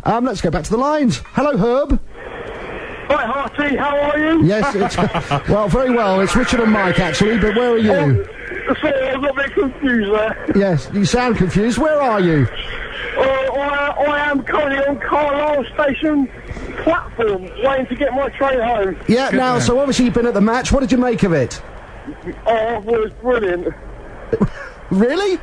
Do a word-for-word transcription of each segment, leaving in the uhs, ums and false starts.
Um, let's go back to the lines. Hello, Herb. Hi, Harty, how are you? Yes, it's, well, very well. It's Richard and Mike, actually, but where are you? Oh, sorry, I got a bit confused there. Yes, you sound confused. Where are you? Uh, I, I am currently on Carlisle Station platform, waiting to get my train home. Yeah, Good now, man. so obviously you've been at the match. What did you make of it? Oh, I thought it was brilliant. Really?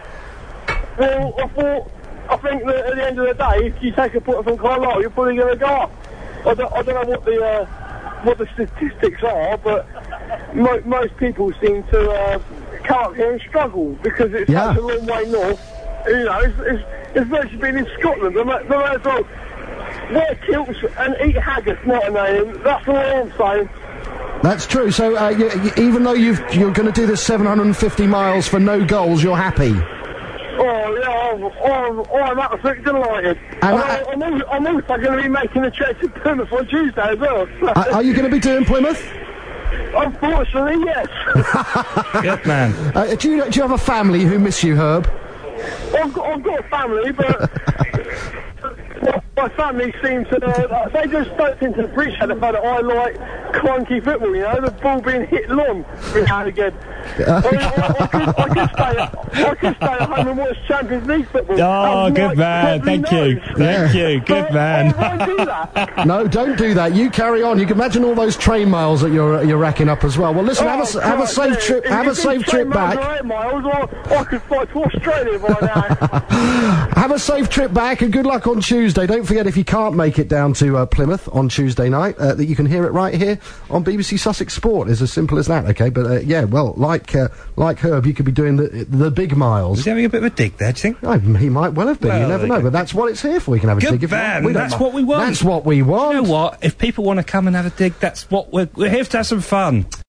Well, I thought, I think that at the end of the day, if you take a point from Carlisle, you're probably going to go up. I don't, I don't know what the uh, what the statistics are, but mo most people seem to uh, come up here and struggle because it's Yeah. such a long way north. You know, it's, it's, it's virtually been in Scotland. They might, they might as well wear kilts and eat haggis, not a name. That's all I'm saying. That's true. So, uh, you, you, even though you've, you're going to do this seven hundred fifty miles for no goals, you're happy? Oh, yeah, I'm, I'm, I'm absolutely delighted. And And I- I, I'm, also, I'm also going to be making a trip to Plymouth on Tuesday as well. So. Uh, are you going to be doing Plymouth? Unfortunately, yes. Good man. Uh, do, you, do you have a family who miss you, Herb? I've got, I've got a family, but my, my family seem to, uh, they just don't seem to appreciate the fact that I like clunky football, you know, the ball being hit long every now and again. I, I, I, could, I, could stay at, I could stay at home and watch Champions League football. Oh, as good Mike man. probably Thank you. knows. Thank you. Good But man. I won't do that. No, don't do that. You carry on. You can imagine all those train miles that you're you're racking up as well. Well, listen, have a s- Oh, have a God, safe yeah. trip. If- Have a if it's safe ten trip miles back. or eight miles, I, I could fly to Australia by now. Have a safe trip back, and good luck on Tuesday. Don't forget, if you can't make it down to uh, Plymouth on Tuesday night, uh, that you can hear it right here on B B C Sussex Sport. It's as simple as that. Okay, but uh, yeah, well, like uh, like Herb, you could be doing the the big miles. Was he having a bit of a dig there, do you think? Oh, he might well have been. Well, you never there know, you go. but that's what it's here for. We can have a Good dig if man. we want. We don't That's mind. what we want. That's what we want. You know what? If people want to come and have a dig, that's what we're, we're here to have some fun.